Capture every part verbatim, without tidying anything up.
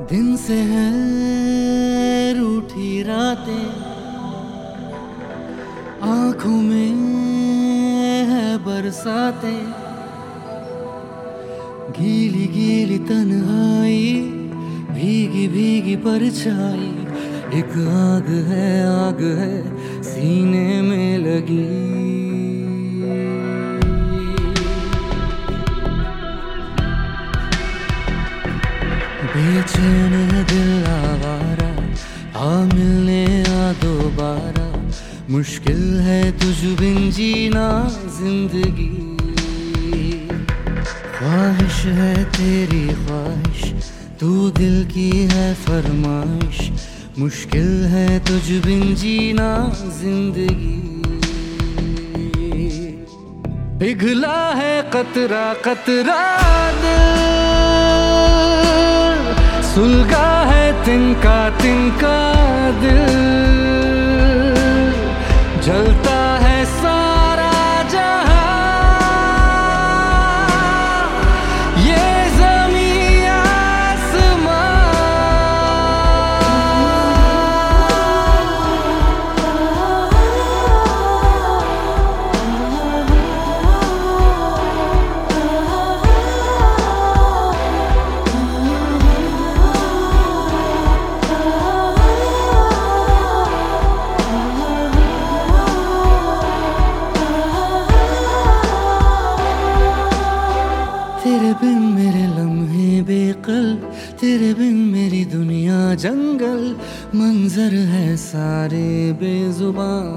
दिन से है रूठी रातें, आंखों में है बरसातें, गीली गीली तन्हाई, भीगी भीगी परछाई, एक आग है आग है सीने में लगी। बेचैन है दिल आवारा, आ मिलने आ दोबारा, मुश्किल है तुझ बिन जीना जिंदगी। ख्वाहिश है तेरी ख्वाहिश, तू दिल की है फरमाइश, मुश्किल है तुझ बिन जीना जिंदगी। पिघला है कतरा कतरा दिल, सुलगा है तिनका तिनका दिल, जलता है सारा जहां, ये ज़मीं आसमां। तेरे बिन मेरे लम्हे बेकल, तेरे बिन मेरी दुनिया जंगल, मंजर है सारे बेजुबान।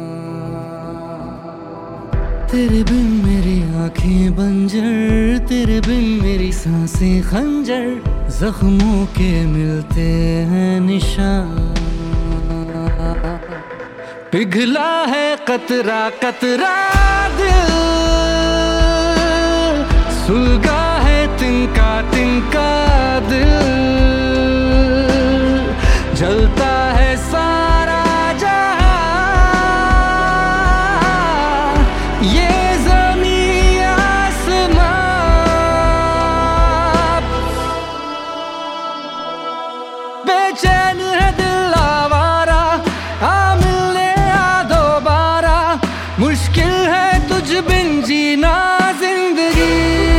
तेरे बिन मेरी आंखें बंजर, तेरे बिन मेरी सांसें खंजर, जख्मों के मिलते हैं निशान। पिघला है कतरा कतरा दिल, सुलगा है तिनका तिनका दिल, जलता है सारा जहां, ये ज़मीं आसमां। बेचैन है दिल आवारा, आ मिलने आ दोबारा, मुश्किल है तुझ बिन जीना जिंदगी।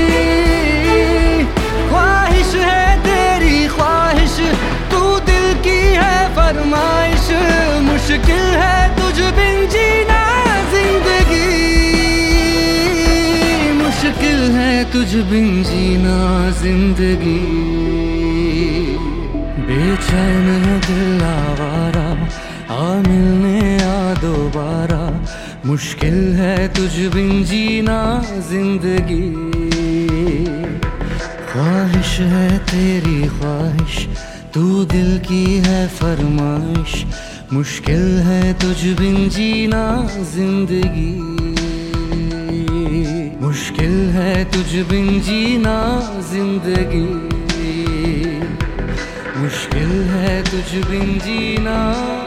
मुश्किल है तुझ बिन जीना जिंदगी, मुश्किल है तुझ बिन जीना जिंदगी। बेचैन है दिल आवारा, आ मिलने आ दोबारा, मुश्किल है तुझ बिन जीना जिंदगी। ख्वाहिश है तेरी ख्वाहिश, तू दिल की है फरमाइश, मुश्किल है तुझ बिन जीना जिंदगी। मुश्किल है तुझ बिन जीना जिंदगी, मुश्किल है तुझ बिन जीना।